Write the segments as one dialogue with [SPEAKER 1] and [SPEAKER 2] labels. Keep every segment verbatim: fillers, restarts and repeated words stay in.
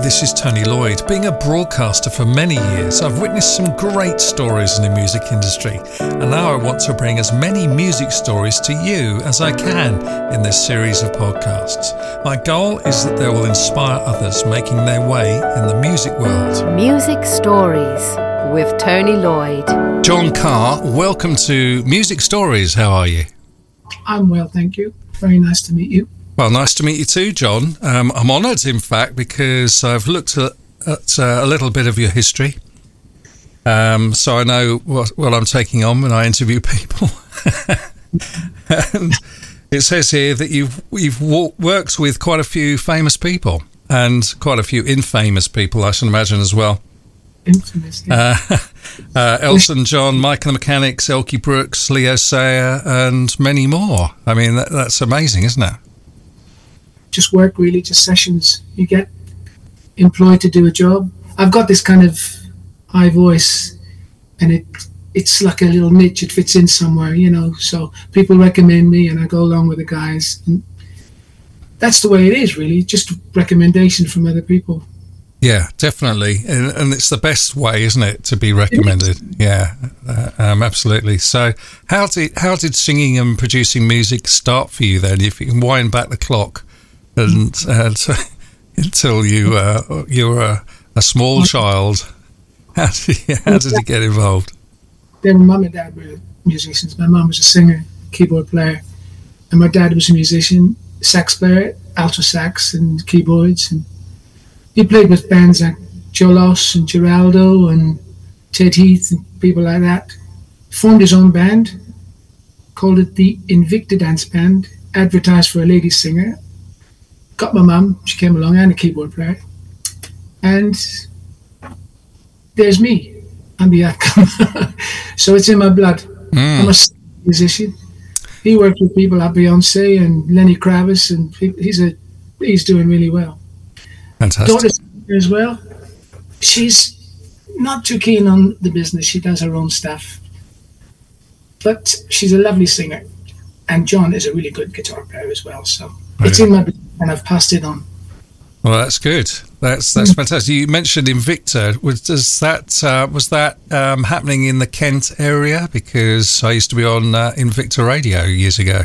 [SPEAKER 1] this is Tony Lloyd. Being a broadcaster for many years, I've witnessed some great stories in the music industry, and now I want to bring as many music stories to you as I can in this series of podcasts. My goal is that they will inspire others making their way in the music world.
[SPEAKER 2] Music Stories with Tony Lloyd.
[SPEAKER 1] John Carr, welcome to Music Stories. How are you?
[SPEAKER 3] I'm well, thank you. Very nice to meet you.
[SPEAKER 1] Well, nice to meet you too, John. Um, I'm honoured, in fact, because I've looked at, at uh, a little bit of your history. Um, so I know what, what I'm taking on when I interview people. And it says here that you've, you've w- worked with quite a few famous people and quite a few infamous people, I should imagine, as well.
[SPEAKER 3] Infamous, yeah.
[SPEAKER 1] Uh, uh, Elton John, Mike and the Mechanics, Elkie Brooks, Leo Sayer, and many more. I mean, that, that's amazing, isn't it?
[SPEAKER 3] Just work, really, just sessions. You get employed to do a job. I've got this kind of high voice, and it it's like a little niche. It fits in somewhere, you know. So people recommend me, and I go along with the guys. And that's the way it is, really. Just recommendation from other people.
[SPEAKER 1] Yeah, definitely. And, and it's the best way, isn't it, to be recommended? Yeah, uh, um, absolutely. So how did how did singing and producing music start for you then, if you can wind back the clock and uh, to, until you, uh, you were a, a small child? How did, you, how did you get involved?
[SPEAKER 3] Their mum and dad were musicians. My mum was a singer, keyboard player, and my dad was a musician, sax player, alto sax and keyboards, and he played with bands like Joe Loss and Geraldo and Ted Heath and people like that. Formed his own band, called it the Invicta Dance Band, advertised for a lady singer. Got my mum, she came along, and a keyboard player. And there's me. I'm the outcome. So it's in my blood. Mm. I'm a musician. He worked with people like Beyonce and Lenny Kravitz, and he's a he's doing really well.
[SPEAKER 1] Fantastic.
[SPEAKER 3] Daughter's as well. She's not too keen on the business. She does her own stuff. But she's a lovely singer. And John is a really good guitar player as well. So
[SPEAKER 1] Right.
[SPEAKER 3] It's in my blood, and I've passed it on.
[SPEAKER 1] Well, that's good. That's that's fantastic. You mentioned Invicta. Was does that uh, was that um, happening in the Kent area? Because I used to be on uh, Invicta Radio years ago.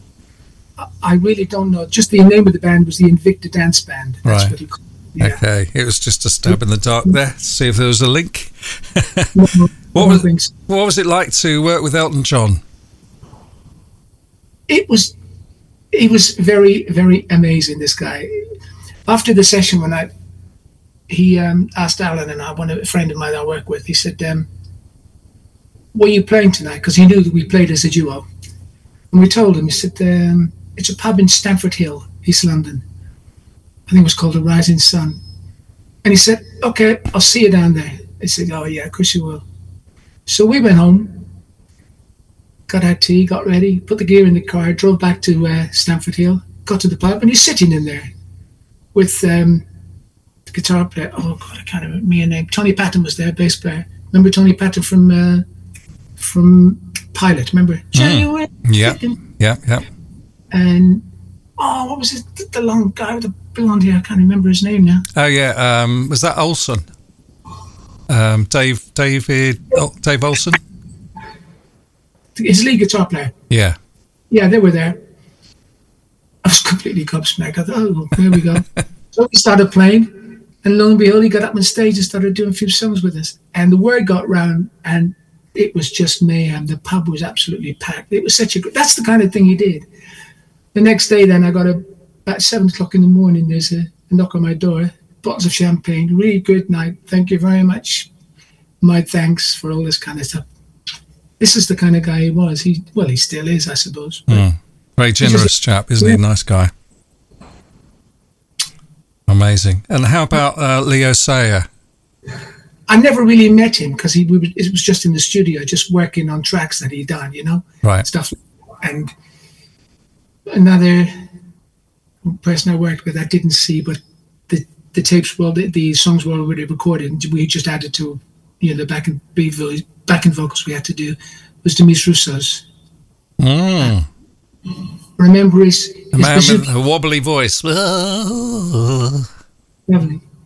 [SPEAKER 3] I really don't know. Just the name of the band was the Invicta Dance Band. That's
[SPEAKER 1] Right.
[SPEAKER 3] what he called it. Yeah.
[SPEAKER 1] Okay, it was just a stab in the dark there. See if there was a link.
[SPEAKER 3] No, no,
[SPEAKER 1] What was
[SPEAKER 3] things.
[SPEAKER 1] what was it like to work with Elton John?
[SPEAKER 3] It was, he was very, very amazing, this guy. After the session one night, he um, asked Alan and I, one of a friend of mine I work with, he said, um, what are you playing tonight? Because he knew that we played as a duo. And we told him, he said, um, it's a pub in Stamford Hill, East London. I think it was called the Rising Sun. And he said, okay, I'll see you down there. I said, oh yeah, of course you will. So we went home, got our tea, got ready, put the gear in the car, drove back to uh, Stamford Hill, got to the pub, and he's sitting in there with um, the guitar player. Oh God, I can't remember me a name. Tony Patton was there, bass player. Remember Tony Patton from uh, from Pilot? Remember?
[SPEAKER 1] Mm. Yeah, yeah, yeah.
[SPEAKER 3] And oh, what was it? The, the long guy with the blonde hair. I can't remember his name now.
[SPEAKER 1] Oh yeah, um, was that Olsen? Um, Dave, David, oh, Dave Olsen.
[SPEAKER 3] His lead guitar player.
[SPEAKER 1] Yeah.
[SPEAKER 3] Yeah, they were there. I was completely gobsmacked. I thought, oh, there we go. So we started playing, and lo and behold, he got up on stage and started doing a few songs with us. And the word got round, and it was just mayhem. The pub was absolutely packed. It was such a good, that's the kind of thing he did. The next day, then, I got a, about seven o'clock in the morning, there's a, a knock on my door, bottles of champagne, really good night. Thank you very much. My thanks for all this kind of stuff. This is the kind of guy he was. He well, he still is, I suppose.
[SPEAKER 1] Mm. Very generous just, chap, isn't yeah. he? Nice guy. Amazing. And how about uh, Leo Sayer?
[SPEAKER 3] I never really met him because he we, it was just in the studio, just working on tracks that he'd done, you know,
[SPEAKER 1] right?
[SPEAKER 3] Stuff. And another person I worked with, I didn't see, but the the tapes, well, the, the songs were already recorded, and we just added to, you know, the back and back and vocals we had to do was Demis Roussos.
[SPEAKER 1] Mm.
[SPEAKER 3] Remember his,
[SPEAKER 1] a
[SPEAKER 3] his
[SPEAKER 1] man with a wobbly voice.
[SPEAKER 3] Lovely.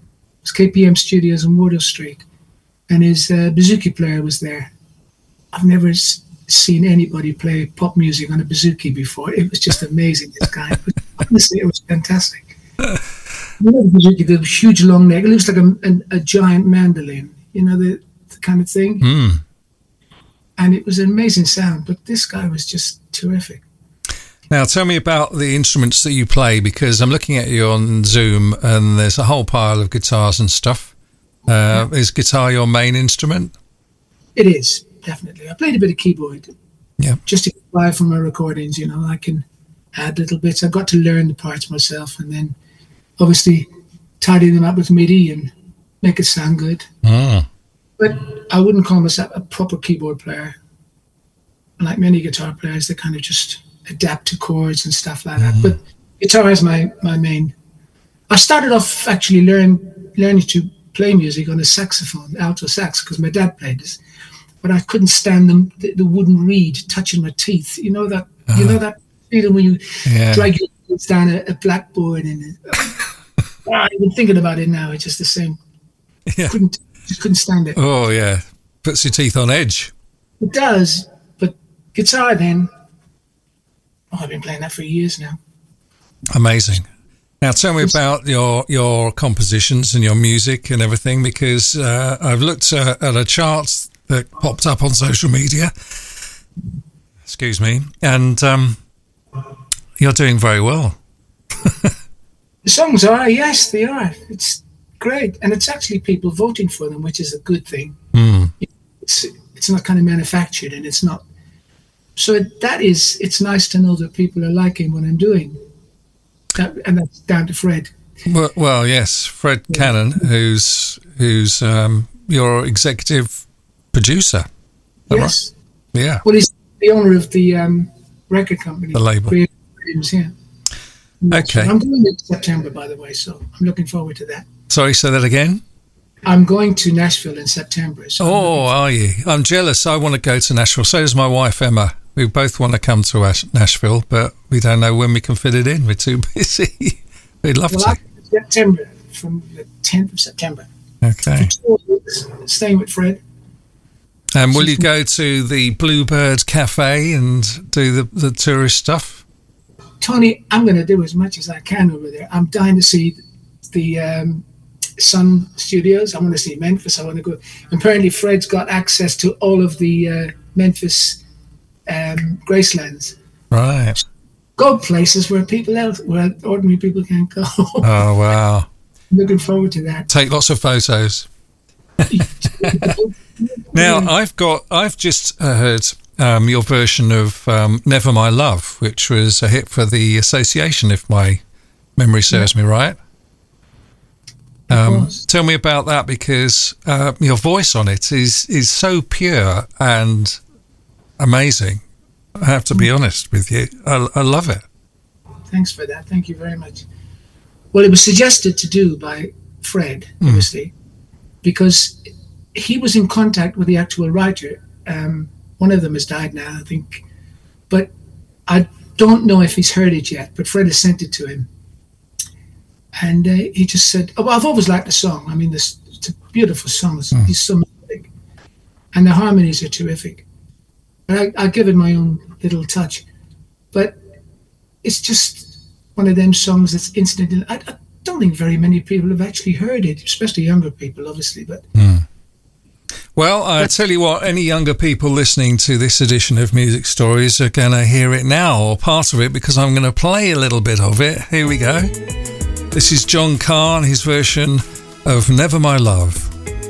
[SPEAKER 3] was K P M Studios on Wardour Street, and his uh, bouzouki player was there. I've never s- seen anybody play pop music on a bouzouki before. It was just amazing, this guy. Honestly, it was fantastic. You know the bouzouki, the huge long neck. It looks like a, a, a giant mandolin, you know, the, the kind of thing.
[SPEAKER 1] Mm.
[SPEAKER 3] And it was an amazing sound, but this guy was just terrific.
[SPEAKER 1] Now, tell me about the instruments that you play, because I'm looking at you on Zoom and there's a whole pile of guitars and stuff. Uh, yeah. Is guitar your main instrument?
[SPEAKER 3] It is, definitely. I played a bit of keyboard.
[SPEAKER 1] Yeah.
[SPEAKER 3] Just to buy from my recordings, you know, I can add little bits. I got to learn the parts myself and then obviously tidy them up with MIDI and make it sound good.
[SPEAKER 1] Mm.
[SPEAKER 3] But I wouldn't call myself a proper keyboard player. Like many guitar players, they kind of just adapt to chords and stuff like that. Mm. But guitar is my, my main. I started off actually learn, learning to play music on a saxophone, alto sax, because my dad played this. But I couldn't stand them, the, the wooden reed touching my teeth. You know that uh, you know that feeling when you yeah. drag your teeth down a, a blackboard and uh, even thinking about it now, it's just the same.
[SPEAKER 1] Yeah.
[SPEAKER 3] Couldn't just couldn't stand it.
[SPEAKER 1] Oh yeah, puts your teeth on edge.
[SPEAKER 3] It does, but guitar then. Oh, I've been playing that for years now.
[SPEAKER 1] Amazing. Now tell me about your your compositions and your music and everything, because uh, I've looked uh, at a chart that popped up on social media. Excuse me, and um, you're doing very well.
[SPEAKER 3] The songs are, yes, they are. It's great, and it's actually people voting for them, which is a good thing.
[SPEAKER 1] Mm.
[SPEAKER 3] It's it's not kind of manufactured, and it's not. So it, that is, it's nice to know that people are liking what I'm doing, that, and that's down to Fred.
[SPEAKER 1] Well, well yes, Fred yeah. Cannon, who's who's um, your executive producer.
[SPEAKER 3] Yes.
[SPEAKER 1] Right? Yeah.
[SPEAKER 3] Well, he's the owner of the um, record company,
[SPEAKER 1] the label.
[SPEAKER 3] Creative Freedoms, yeah.
[SPEAKER 1] Okay.
[SPEAKER 3] So I'm going in September, by the way, so I'm looking forward to that.
[SPEAKER 1] Sorry, say that again?
[SPEAKER 3] I'm going to Nashville in September. So
[SPEAKER 1] oh, are you? I'm jealous. I want to go to Nashville. So does my wife, Emma. We both want to come to Ash- Nashville, but we don't know when we can fit it in. We're too busy. We'd love
[SPEAKER 3] well,
[SPEAKER 1] to.
[SPEAKER 3] September, from the tenth of September.
[SPEAKER 1] Okay.
[SPEAKER 3] For two weeks, staying with Fred.
[SPEAKER 1] And will you go to the Bluebird Cafe and do the, the tourist stuff?
[SPEAKER 3] Tony, I'm going to do as much as I can over there. I'm dying to see the um, Sun Studios. I want to see Memphis. I want to go. Apparently, Fred's got access to all of the uh, Memphis um, Gracelands.
[SPEAKER 1] Right.
[SPEAKER 3] Go places where people else, where ordinary people can't go.
[SPEAKER 1] Oh wow!
[SPEAKER 3] Looking forward to that.
[SPEAKER 1] Take lots of photos. Now I've got. I've just heard um, your version of um, "Never My Love," which was a hit for the Association, if my memory serves yeah. me right. Um, tell me about that, because uh, your voice on it is is so pure and amazing. I have to be honest with you. I, I love it.
[SPEAKER 3] Thanks for that. Thank you very much. Well, it was suggested to do by Fred, obviously, mm. because he was in contact with the actual writer. Um, one of them has died now, I think. But I don't know if he's heard it yet, but Fred has sent it to him. And uh, he just said, oh, well, I've always liked the song. I mean, this, it's a beautiful song. It's, mm. He's so melodic. And the harmonies are terrific. I, I give it my own little touch, but it's just one of them songs that's instant. I, I don't think very many people have actually heard it, especially younger people, obviously. But
[SPEAKER 1] mm. well, I tell you what, any younger people listening to this edition of Music Stories are going to hear it now, or part of it, because I'm going to play a little bit of it. Here we go. This is John Carr, his version of "Never My Love."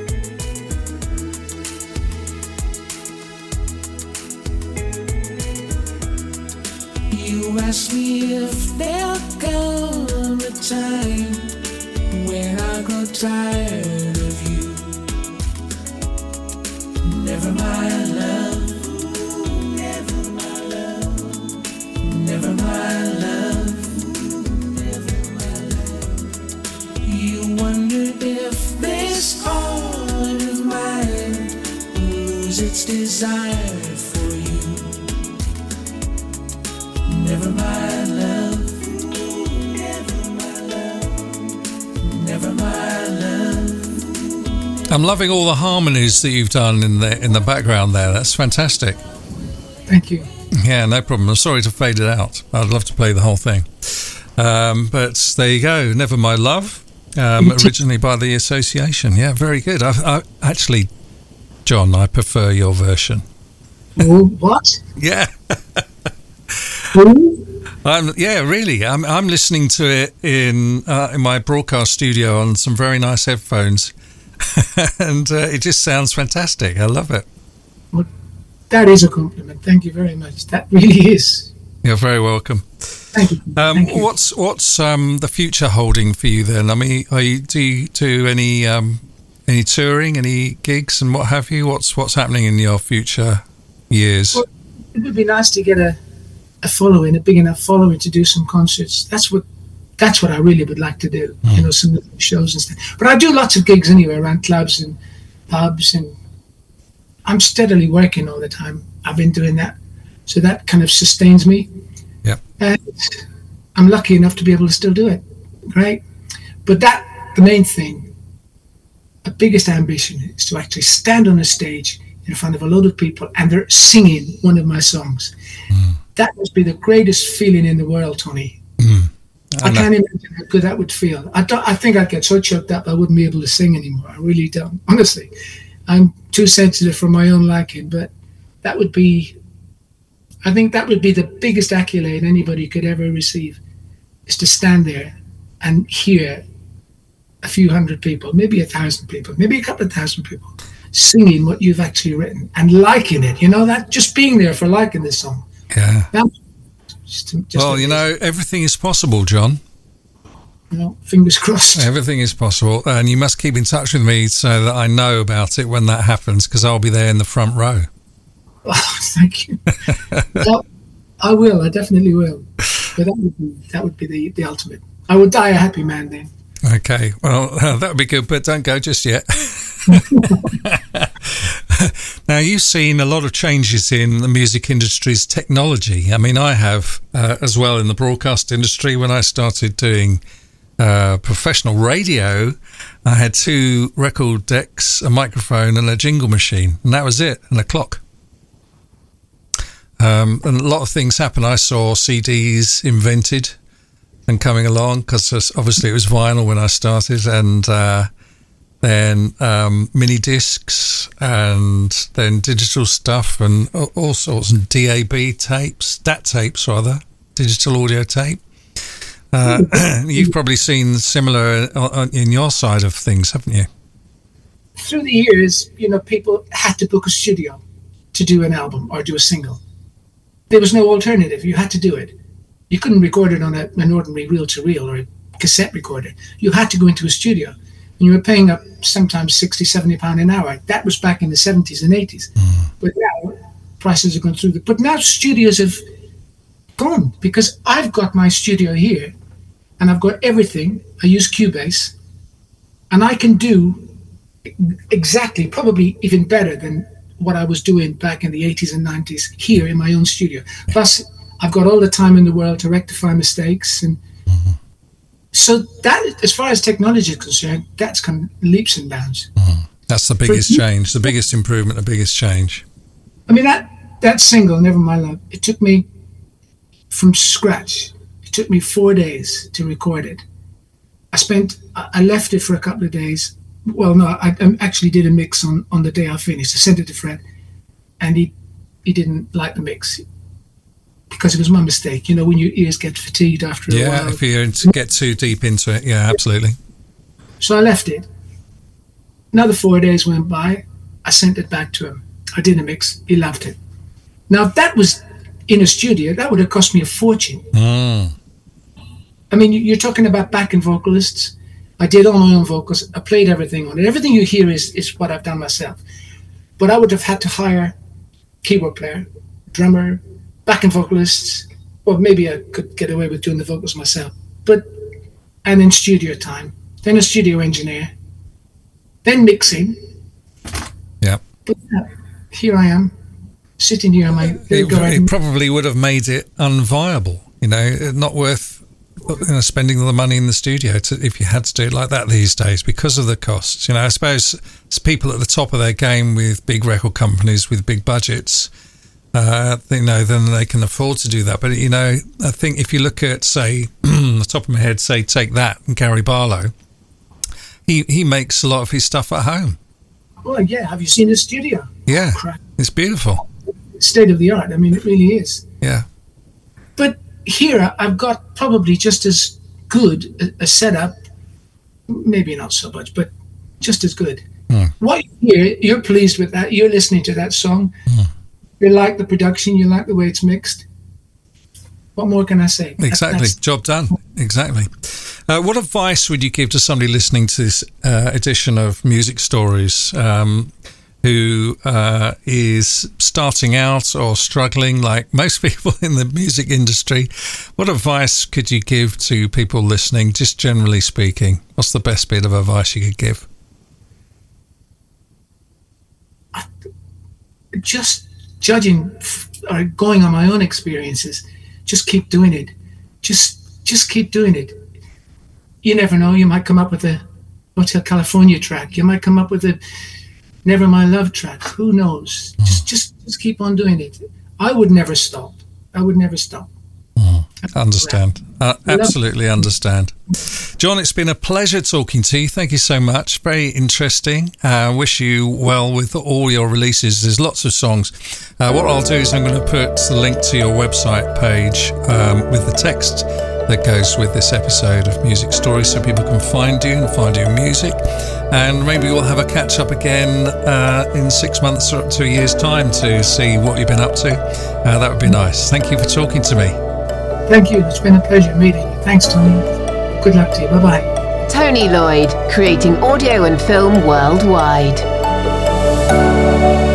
[SPEAKER 4] You ask me if there'll come a time when I grow tired of you. Never my love, never my love, never my love, never my love. You wonder if this heart of mine will lose its desire for you. Never my love, never my love, never my love.
[SPEAKER 1] I'm loving all the harmonies that you've done in the in the background there. That's fantastic.
[SPEAKER 3] Thank you.
[SPEAKER 1] Yeah, no problem. I'm sorry to fade it out. I'd love to play the whole thing. Um, but there you go. Never My Love, um, originally by The Association. Yeah, very good. I, I actually, John, I prefer your version.
[SPEAKER 3] Oh, what?
[SPEAKER 1] Yeah.
[SPEAKER 3] Ooh.
[SPEAKER 1] I'm, yeah, really. I'm I'm listening to it in uh, in my broadcast studio on some very nice headphones, and uh, it just sounds fantastic. I love it.
[SPEAKER 3] Well, that is a compliment. Thank you very much. That really is.
[SPEAKER 1] You're very welcome.
[SPEAKER 3] Thank you.
[SPEAKER 1] Um,
[SPEAKER 3] Thank you.
[SPEAKER 1] What's what's um, the future holding for you then? I mean, are you, do you do any um, any touring, any gigs, and what have you? What's what's happening in your future years?
[SPEAKER 3] Well, it would be nice to get a, a following, a big enough following to do some concerts. That's what that's what I really would like to do. Mm. You know, some shows and stuff. But I do lots of gigs anyway around clubs and pubs, and I'm steadily working all the time. I've been doing that, so that kind of sustains me.
[SPEAKER 1] Yeah.
[SPEAKER 3] And I'm lucky enough to be able to still do it, right? But that, the main thing, the biggest ambition is to actually stand on a stage in front of a load of people and they're singing one of my songs. Mm. That must be the greatest feeling in the world, Tony.
[SPEAKER 1] Mm. I,
[SPEAKER 3] I can't imagine how good that would feel. I, don't, I think I'd get so choked up I wouldn't be able to sing anymore. I really don't. Honestly, I'm too sensitive for my own liking, but that would be, I think that would be the biggest accolade anybody could ever receive, is to stand there and hear a few hundred people, maybe a thousand people, maybe a couple of thousand people singing what you've actually written and liking it. You know, that just being there for liking this song.
[SPEAKER 1] Yeah.
[SPEAKER 3] That, just, just
[SPEAKER 1] well, you know, everything is possible, John.
[SPEAKER 3] You know, fingers crossed.
[SPEAKER 1] Everything is possible, and you must keep in touch with me so that I know about it when that happens, because I'll be there in the front row.
[SPEAKER 3] Oh, thank you. Well, I will. I definitely will. But that would be that would be the, the ultimate. I would die a happy man then.
[SPEAKER 1] Okay. Well, uh, that would be good, but don't go just yet. Now, you've seen a lot of changes in the music industry's technology. I mean, I have uh, as well in the broadcast industry. When I started doing uh, professional radio, I had two record decks, a microphone, and a jingle machine, and that was it, and a clock. Um, and a lot of things happened. I saw C Ds invented and coming along, because obviously it was vinyl when I started, and uh, then um, mini discs, and then digital stuff, and all sorts, and D A B tapes, D A T tapes rather, digital audio tape. Uh, you've probably seen similar in your side of things, haven't you?
[SPEAKER 3] Through the years, you know, people had to book a studio to do an album or do a single. There was no alternative. You had to do it. You couldn't record it on a, an ordinary reel-to-reel or a cassette recorder. You had to go into a studio. And you were paying up sometimes sixty, seventy pounds an hour. That was back in the seventies and eighties. Mm. But now, prices have gone through. The, but now studios have gone, because I've got my studio here and I've got everything. I use Cubase. And I can do exactly, probably even better than what I was doing back in the eighties and nineties here in my own studio. Plus, I've got all the time in the world to rectify mistakes. And mm-hmm. so that, as far as technology is concerned, that's come leaps and bounds.
[SPEAKER 1] Mm-hmm. That's the biggest
[SPEAKER 3] For,
[SPEAKER 1] change, the biggest improvement, the biggest change.
[SPEAKER 3] I mean, that, that single, Never My Love, it took me from scratch. It took me four days to record it. I spent, I left it for a couple of days. Well, no, I, I actually did a mix on, on the day I finished. I sent it to Fred, and he he didn't like the mix because it was my mistake. You know, when your ears get fatigued after a
[SPEAKER 1] yeah,
[SPEAKER 3] while.
[SPEAKER 1] Yeah, if you to get too deep into it. Yeah, absolutely.
[SPEAKER 3] So I left it. Another four days went by. I sent it back to him. I did a mix. He loved it. Now, if that was in a studio, that would have cost me a fortune.
[SPEAKER 1] Mm.
[SPEAKER 3] I mean, you're talking about backing vocalists. I did all my own vocals. I played everything on it. Everything you hear is, is what I've done myself. But I would have had to hire keyboard player, drummer, backing vocalists. Well, maybe I could get away with doing the vocals myself. But, and in studio time, then a studio engineer, then mixing.
[SPEAKER 1] Yeah.
[SPEAKER 3] But uh, here I am, sitting here on my...
[SPEAKER 1] It, it probably would have made it unviable, you know, not worth you know, spending all the money in the studio to, if you had to do it like that these days because of the costs. You know, I suppose it's people at the top of their game with big record companies with big budgets. Uh, you know, then they can afford to do that. But you know, I think if you look at, say, the top of my head, say, Take That and Gary Barlow, he he makes a lot of his stuff at home.
[SPEAKER 3] Oh yeah, have you seen his studio?
[SPEAKER 1] Yeah,
[SPEAKER 3] Crap.
[SPEAKER 1] It's beautiful.
[SPEAKER 3] State of the art. I mean, it really is.
[SPEAKER 1] Yeah.
[SPEAKER 3] But here, I've got probably just as good a, a setup. Maybe not so much, but just as good.
[SPEAKER 1] Mm.
[SPEAKER 3] What you hear, you're pleased with that. You're listening to that song.
[SPEAKER 1] Mm. You
[SPEAKER 3] like the production. You like the way it's mixed. What more can I say?
[SPEAKER 1] Exactly. That's, Job done. Exactly. Uh, what advice would you give to somebody listening to this uh, edition of Music Stories um, who uh, is starting out or struggling like most people in the music industry? What advice could you give to people listening, just generally speaking? What's the best bit of advice you could give?
[SPEAKER 3] Just judging or going on my own experiences, just keep doing it. Just just keep doing it. You never know, you might come up with a Hotel California track. You might come up with a Never My Love track. Who knows? Mm. Just just just keep on doing it. I would never stop. I would never stop.
[SPEAKER 1] Mm. Understand. Uh, absolutely understand. John, it's been a pleasure talking to you. Thank you so much. Very interesting. I uh, wish you well with all your releases. There's lots of songs. Uh, what I'll do is I'm going to put the link to your website page um, with the text that goes with this episode of Music Stories so people can find you and find your music. And maybe we'll have a catch up again uh, in six months or to a year's time to see what you've been up to. Uh, that would be nice. Thank you for talking to me.
[SPEAKER 3] Thank you. It's been a pleasure meeting you. Thanks, Tony. Good luck to you. Bye-bye.
[SPEAKER 2] Tony Lloyd, creating audio and film worldwide.